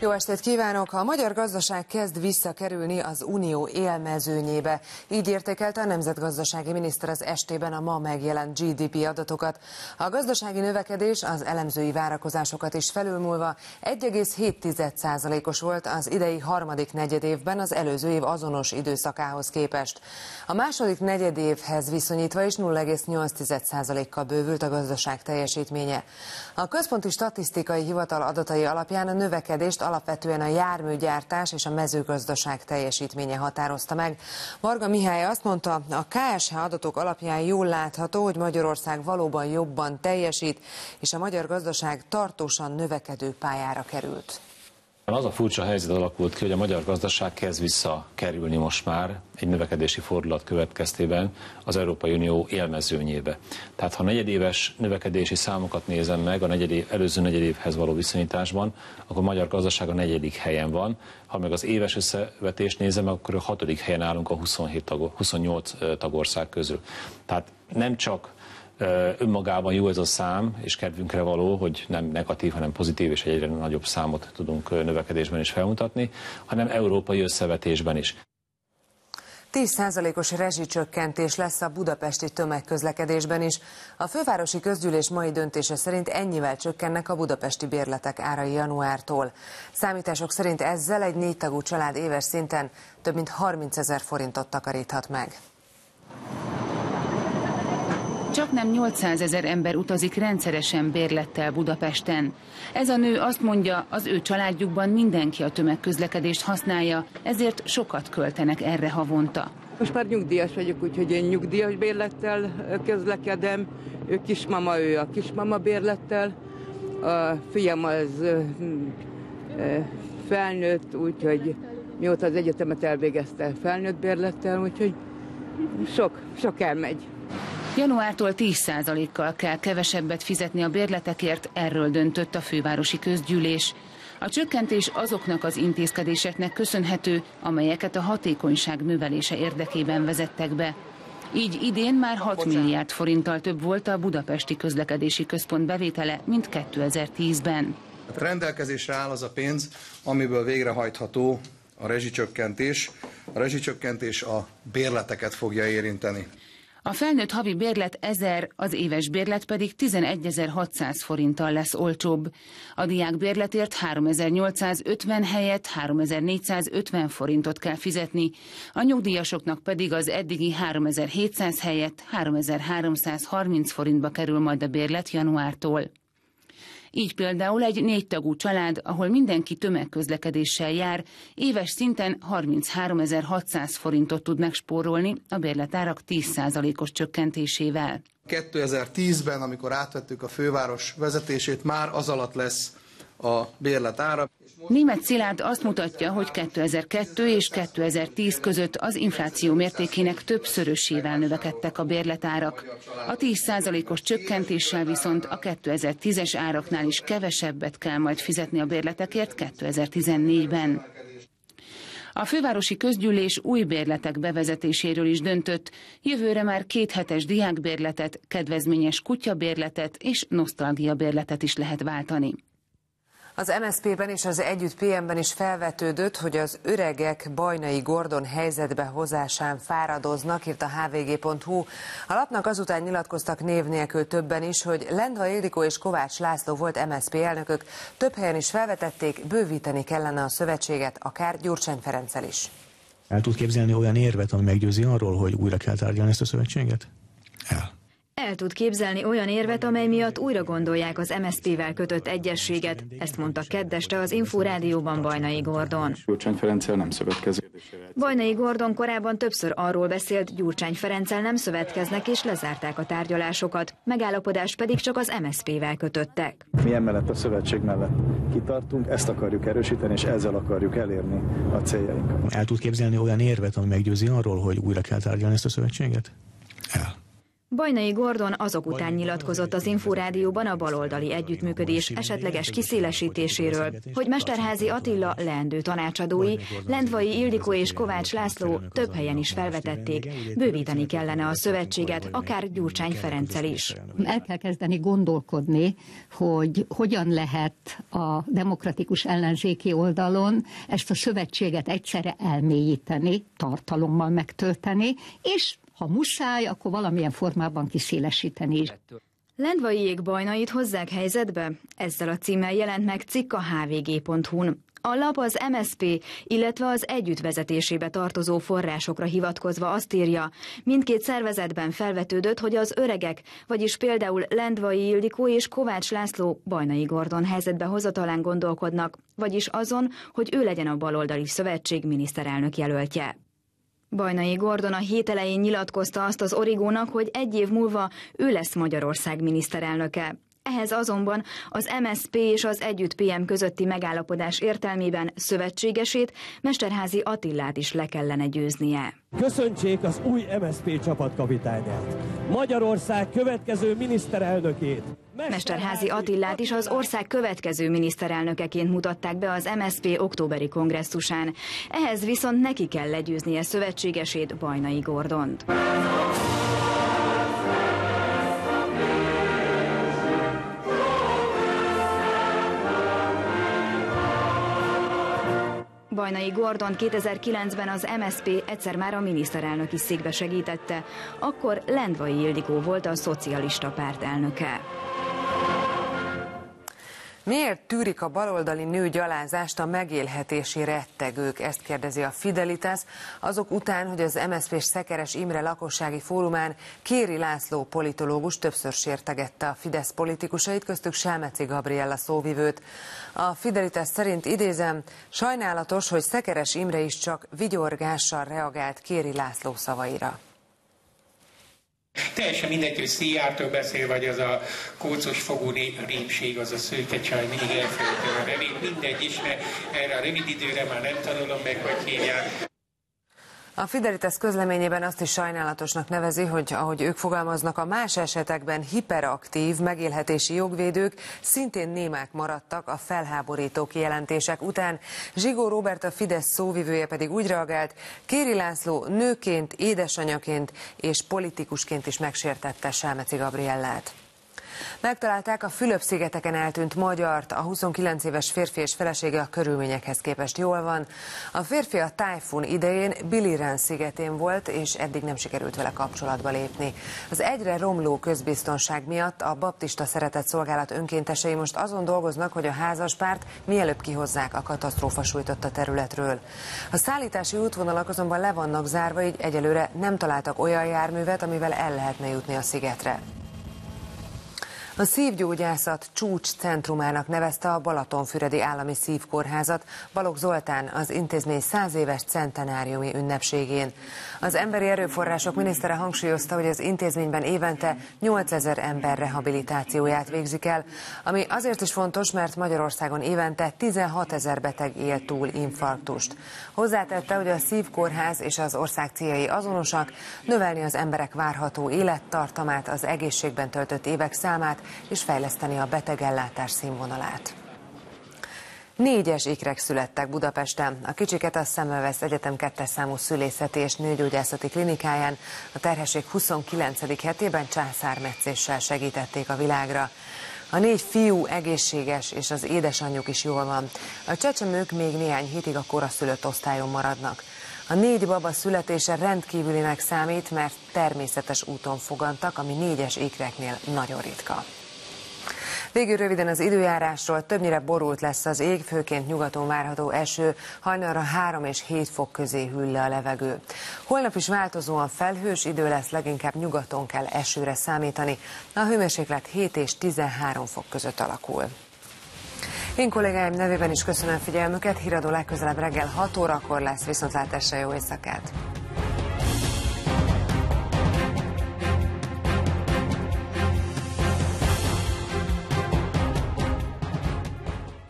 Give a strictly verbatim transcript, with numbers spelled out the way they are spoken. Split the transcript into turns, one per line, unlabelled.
Jó estét kívánok! A magyar gazdaság kezd visszakerülni az unió élmezőnyébe. Így értékelte a nemzetgazdasági miniszter az estében a ma megjelent gé dé pé adatokat. A gazdasági növekedés az elemzői várakozásokat is felülmúlva egy egész hét százalékos volt az idei harmadik negyedévben az előző év azonos időszakához képest. A második negyedévhez viszonyítva is nulla egész nyolc százalékkal bővült a gazdaság teljesítménye. A Központi Statisztikai Hivatal adatai alapján a növekedést alapvetően a járműgyártás és a mezőgazdaság teljesítménye határozta meg. Varga Mihály azt mondta, a ká es há adatok alapján jól látható, hogy Magyarország valóban jobban teljesít, és a magyar gazdaság tartósan növekedő pályára került.
Az a furcsa helyzet alakult ki, hogy a magyar gazdaság kezd visszakerülni most már egy növekedési fordulat következtében az Európai Unió élmezőnyébe. Tehát ha negyedéves növekedési számokat nézem meg a negyedév, előző negyedévhez való viszonyításban, akkor a magyar gazdaság a negyedik helyen van. Ha meg az éves összevetést nézem, akkor a hatodik helyen állunk a huszonhét tag, huszonnyolc tagország közül. Tehát nem csak önmagában jó ez a szám, és kedvünkre való, hogy nem negatív, hanem pozitív, és egyre nagyobb számot tudunk növekedésben is felmutatni, hanem európai összevetésben is.
tíz százalékos rezsicsökkentés lesz a budapesti tömegközlekedésben is. A fővárosi közgyűlés mai döntése szerint ennyivel csökkennek a budapesti bérletek árai januártól. Számítások szerint ezzel egy négy tagú család éves szinten több mint harmincezer forintot takaríthat meg.
Csaknem nyolcszázezer ember utazik rendszeresen bérlettel Budapesten. Ez a nő azt mondja, az ő családjukban mindenki a tömegközlekedést használja, ezért sokat költenek erre havonta.
Most már nyugdíjas vagyok, úgyhogy én nyugdíjas bérlettel közlekedem. Ő kismama, ő a kismama bérlettel. A fiam az felnőtt, úgyhogy mióta az egyetemet elvégezte, felnőtt bérlettel, úgyhogy sok, sok elmegy.
Januártól tíz százalékkal kell kevesebbet fizetni a bérletekért, erről döntött a fővárosi közgyűlés. A csökkentés azoknak az intézkedéseknek köszönhető, amelyeket a hatékonyság növelése érdekében vezettek be. Így idén már hat milliárd forinttal több volt a budapesti közlekedési központ bevétele, mint kétezer-tízben.
Rendelkezésre áll az a pénz, amiből végrehajtható a rezsicsökkentés. A rezsicsökkentés a bérleteket fogja érinteni.
A felnőtt havi bérlet ezer, az éves bérlet pedig tizenegyezer-hatszáz forinttal lesz olcsóbb. A diák bérletért háromezer-nyolcszázötven helyett háromezer-négyszázötven forintot kell fizetni, a nyugdíjasoknak pedig az eddigi háromezer-hétszáz helyett háromezer-háromszázharminc forintba kerül majd a bérlet januártól. Így például egy négy tagú család, ahol mindenki tömegközlekedéssel jár, éves szinten harmincháromezer-hatszáz forintot tud megspórolni a bérletárak tíz százalékos csökkentésével.
kétezer-tízben, amikor átvettük a főváros vezetését, már az alatt lesz a bérletára.
Németh Szilárd azt mutatja, hogy kétezer-kettő és kétezer-tíz között az infláció mértékének többszörösével növekedtek a bérletárak. A tíz százalékos csökkentéssel viszont a kétezer-tízes áraknál is kevesebbet kell majd fizetni a bérletekért kétezer-tizennégyben. A fővárosi közgyűlés új bérletek bevezetéséről is döntött, jövőre már kéthetes diákbérletet, kedvezményes kutyabérletet és nosztalgiabérletet is lehet váltani.
Az em es zé pé-ben és az Együtt pé em-ben is felvetődött, hogy az öregek Bajnai Gordon helyzetbe hozásán fáradoznak, írt a há vé gé pont hú. A lapnak azután nyilatkoztak név nélkül többen is, hogy Lendva Ildikó és Kovács László volt em es zé pé elnökök. Több helyen is felvetették, bővíteni kellene a szövetséget, akár Gyurcsány Ferenccel is.
El tud képzelni olyan érvet, ami meggyőzi arról, hogy újra kell tárgyalni ezt a szövetséget? El.
El tud képzelni olyan érvet, amely miatt újra gondolják az em es zé pé-vel kötött egyezséget. Ezt mondta kedd este az Info Rádióban Bajnai Gordon.
Gyurcsány Ferenccel nem szövetkezik.
Bajnai Gordon korábban többször arról beszélt, Gyurcsány Ferenccel nem szövetkeznek és lezárták a tárgyalásokat. Megállapodást pedig csak az em es zé pé-vel kötöttek.
Mi emellett a szövetség mellett kitartunk, ezt akarjuk erősíteni, és ezzel akarjuk elérni a céljainkat.
El tud képzelni olyan érvet, ami meggyőzi arról, hogy újra kell tárgyalni ezt a szövetséget? El.
Bajnai Gordon azok után nyilatkozott az Inforádióban a baloldali együttműködés esetleges kiszélesítéséről, hogy Mesterházy Attila leendő tanácsadói, Lendvai Ildikó és Kovács László több helyen is felvetették, bővíteni kellene a szövetséget, akár Gyurcsány Ferenccel is.
El kell kezdeni gondolkodni, hogy hogyan lehet a demokratikus ellenzéki oldalon ezt a szövetséget egyszerre elmélyíteni, tartalommal megtölteni, és ha muszáj, akkor valamilyen formában kiszélesíteni is.
Lendvaiék Bajnait hozzák helyzetbe? Ezzel a címmel jelent meg cikk a há vé gé pont hu-n. A lap az em es zé pé, illetve az együtt vezetésébe tartozó forrásokra hivatkozva azt írja, mindkét szervezetben felvetődött, hogy az öregek, vagyis például Lendvai Ildikó és Kovács László Bajnai Gordon helyzetbe hozatalán gondolkodnak, vagyis azon, hogy ő legyen a baloldali szövetség miniszterelnök jelöltje. Bajnai Gordon a hét elején nyilatkozta azt az Origónak, hogy egy év múlva ő lesz Magyarország miniszterelnöke. Ehhez azonban az em es zé pé és az Együtt pé em közötti megállapodás értelmében szövetségesét, Mesterházy Attilát is le kellene győznie.
Köszöntsék az új em es zé pé csapatkapitányát, Magyarország következő miniszterelnökét.
Mesterházy Attilát is az ország következő miniszterelnökeként mutatták be az em es zé pé októberi kongresszusán. Ehhez viszont neki kell legyőznie szövetségesét, Bajnai Gordont. Bajnai Gordon kétezer-kilencben az em es zé pé egyszer már a miniszterelnöki székbe segítette, akkor Lendvai Ildikó volt a szocialista párt elnöke.
Miért tűrik a baloldali nő gyalázást a megélhetési rettegők? Ezt kérdezi a Fidelitas, azok után, hogy az em es zé pés Szekeres Imre lakossági fórumán Kéri László politológus többször sértegette a Fidesz politikusait, köztük Selmeci Gabriella szóvivőt. A Fidelitas szerint, idézem, sajnálatos, hogy Szekeres Imre is csak vigyorgással reagált Kéri László szavaira.
Teljesen mindegy, hogy Szijjártól beszél, vagy az a kócos fogú répség, az a szőke csaj, mindig elfelejtem a nevét, mindegy is, mert erre a rövid időre már nem tanulom meg, hogy hívják.
A Fidelitas közleményében azt is sajnálatosnak nevezi, hogy ahogy ők fogalmaznak, a más esetekben hiperaktív megélhetési jogvédők szintén némák maradtak a felháborító kijelentések után. Zsigó Róbert, a Fidesz szóvivője pedig úgy reagált, Kéri László nőként, édesanyaként és politikusként is megsértette Selmeci Gabriellát. Megtalálták a Fülöp-szigeteken eltűnt magyart, a huszonkilenc éves férfi és felesége a körülményekhez képest jól van. A férfi a tájfun idején Biliran szigetén volt, és eddig nem sikerült vele kapcsolatba lépni. Az egyre romló közbiztonság miatt a baptista szeretetszolgálat önkéntesei most azon dolgoznak, hogy a házaspárt mielőbb kihozzák a katasztrófa sújtotta területről. A szállítási útvonalak azonban le vannak zárva, így egyelőre nem találtak olyan járművet, amivel el lehetne jutni a szigetre. A szívgyógyászat csúcs centrumának nevezte a Balatonfüredi Állami Szívkórházat Balogh Zoltán az intézmény száz éves centenáriumi ünnepségén. Az Emberi Erőforrások minisztere hangsúlyozta, hogy az intézményben évente nyolcezer ember rehabilitációját végzik el, ami azért is fontos, mert Magyarországon évente tizenhatezer beteg él túl infarktust. Hozzátette, hogy a szívkórház és az ország céljai azonosak, növelni az emberek várható élettartamát, az egészségben töltött évek számát, és fejleszteni a betegellátás színvonalát. Négyes ikrek születtek Budapesten. A kicsiket a Semmelweis Egyetem kettes számú szülészeti és nőgyógyászati klinikáján a terhesség huszonkilencedik hetében császármetszéssel segítették a világra. A négy fiú egészséges, és az édesanyjuk is jól van. A csecsemők még néhány hétig a koraszülött osztályon maradnak. A négy baba születése rendkívülinek számít, mert természetes úton fogantak, ami négyes ikreknél nagyon ritka. Végül röviden az időjárásról, többnyire borult lesz az ég, főként nyugaton várható eső, hajnalra három és hét fok közé hűl le a levegő. Holnap is változóan felhős idő lesz, leginkább nyugaton kell esőre számítani. A hőmérséklet hét és tizenhárom fok között alakul. Én kollégáim nevében is köszönöm figyelmüket, híradó legközelebb reggel hat órakor lesz, viszontlátásra, jó éjszakát!